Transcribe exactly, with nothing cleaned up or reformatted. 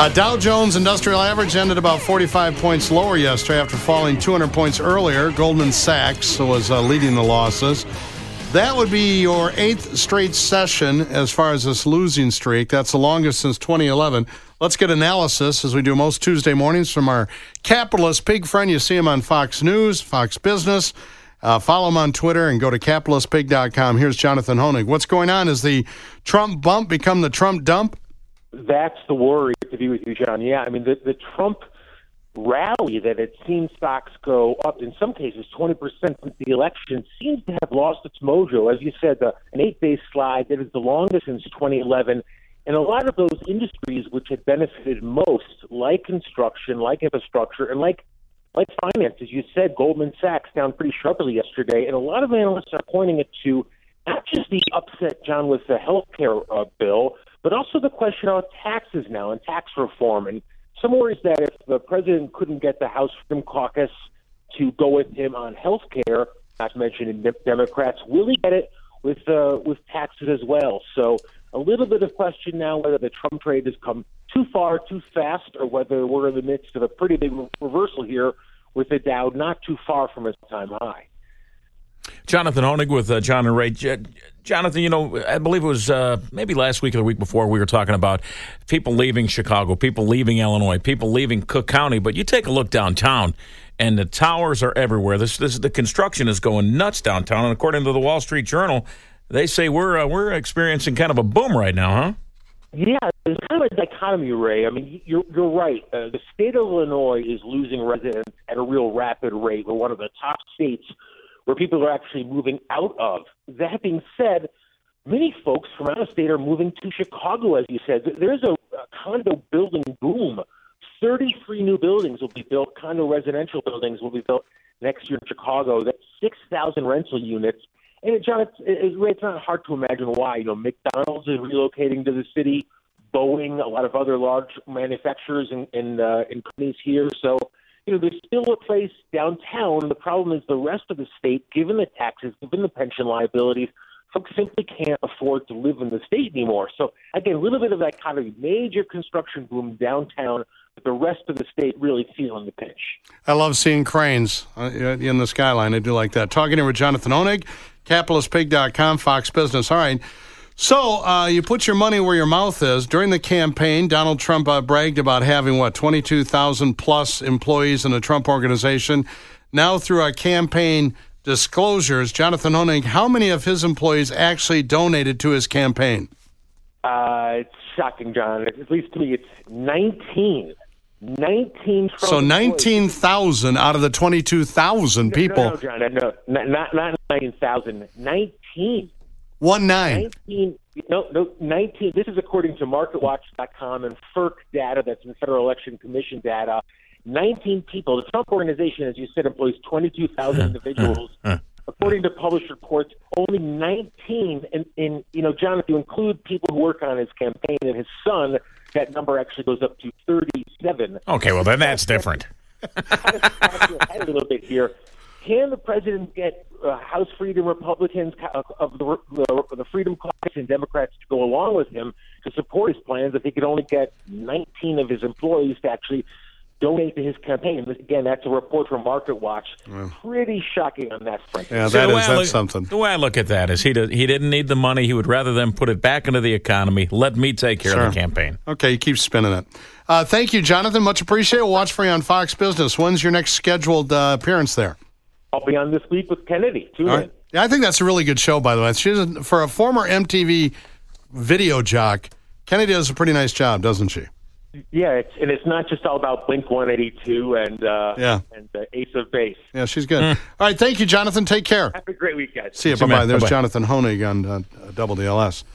Uh, Dow Jones Industrial Average ended about forty-five points lower yesterday after falling two hundred points earlier. Goldman Sachs was uh, leading the losses. That would be your eighth straight session as far as this losing streak. That's the longest since twenty eleven. Let's get analysis, as we do most Tuesday mornings, from our capitalist pig friend. You see him on Fox News, Fox Business. Uh, follow him on Twitter and go to capitalist pig dot com. Here's Jonathan Honig. What's going on? Has the Trump bump become the Trump dump? That's the worry, to be with you, John. Yeah, I mean, the, the Trump rally that had seen stocks go up, in some cases twenty percent since the election, seems to have lost its mojo. As you said, the, an eight-day slide that is the longest since twenty eleven. And a lot of those industries which had benefited most, like construction, like infrastructure, and like like finance, as you said, Goldman Sachs down pretty sharply yesterday. And a lot of analysts are pointing it to not just the upset, John, with the health care uh, bill, but also the question on taxes now and tax reform. And some worries that if the president couldn't get the House Freedom Caucus to go with him on health care, not to mention Democrats, will he get it with uh, with taxes as well? So a little bit of question now whether the Trump trade has come too far, too fast, or whether we're in the midst of a pretty big reversal here with the Dow not too far from its time high. Jonathan Honig with uh, John and Ray. J- Jonathan, you know, I believe it was uh, maybe last week or the week before we were talking about people leaving Chicago, people leaving Illinois, people leaving Cook County. But you take a look downtown, and the towers are everywhere. This, this the construction is going nuts downtown. And according to the Wall Street Journal, they say we're uh, we're experiencing kind of a boom right now, huh? Yeah, there's kind of a dichotomy, Ray. I mean, you're you're right. Uh, the state of Illinois is losing residents at a real rapid rate. We're one of the top states where people are actually moving out of. That being said, many folks from out of state are moving to Chicago, as you said. There's a, a condo building boom. thirty-three new buildings will be built, condo residential buildings will be built next year in Chicago. That's six thousand rental units. And, John, it's, it's, it's not hard to imagine why. You know, McDonald's is relocating to the city, Boeing, a lot of other large manufacturers and, and, uh, and companies here. So, you know, there's still a place downtown. The problem is the rest of the state, given the taxes, given the pension liabilities, folks simply can't afford to live in the state anymore. So, again, a little bit of that kind of major construction boom downtown, but the rest of the state really feeling the pinch. I love seeing cranes in the skyline. I do like that. Talking here with Jonathan Honig, capitalist pig dot com, Fox Business. All right. So uh, you put your money where your mouth is. During the campaign, Donald Trump uh, bragged about having, what, twenty-two thousand plus employees in the Trump organization. Now through our campaign disclosures, Jonathan Honig, how many of his employees actually donated to his campaign? Uh, it's shocking, John. At least to me, it's nineteen. nineteen Trump So nineteen thousand out of the twenty-two thousand people. No, no, John, no, no, not, not nineteen thousand. nineteen. One nine. nineteen, no, no, nineteen. This is according to market watch dot com and F E R C data, that's in Federal Election Commission data. nineteen people. The Trump organization, as you said, employs twenty-two thousand individuals. According to published reports, only nineteen. And, and, you know, John, if you include people who work on his campaign and his son, that number actually goes up to thirty-seven. Okay, well, then that's different. A little bit here. Can the president get uh, House Freedom Republicans uh, of the, the, the Freedom Caucus and Democrats to go along with him to support his plans if he could only get nineteen of his employees to actually donate to his campaign? And again, that's a report from Market Watch. Wow. Pretty shocking on that front. Yeah, So that the way is I that's look- something. The way I look at that is he, did, he didn't need the money. He would rather them put it back into the economy. Let me take care Sure. of the campaign. Okay, you keep spinning it. Uh, thank you, Jonathan. Much appreciated. We'll watch for you on Fox Business. When's your next scheduled uh, appearance there? I'll be on this week with Kennedy. Tune All in. right. Yeah, I think that's a really good show, by the way. She's a, for a former M T V video jock, Kennedy does a pretty nice job, doesn't she? Yeah, it's, and it's not just all about Blink one eighty-two and uh, Yeah. and uh, Ace of Base. Yeah, she's good. All right, thank you, Jonathan. Take care. Have a great week, guys. See you. See you, Bye-bye. man. There's Bye-bye. Jonathan Honig on uh, W D L S.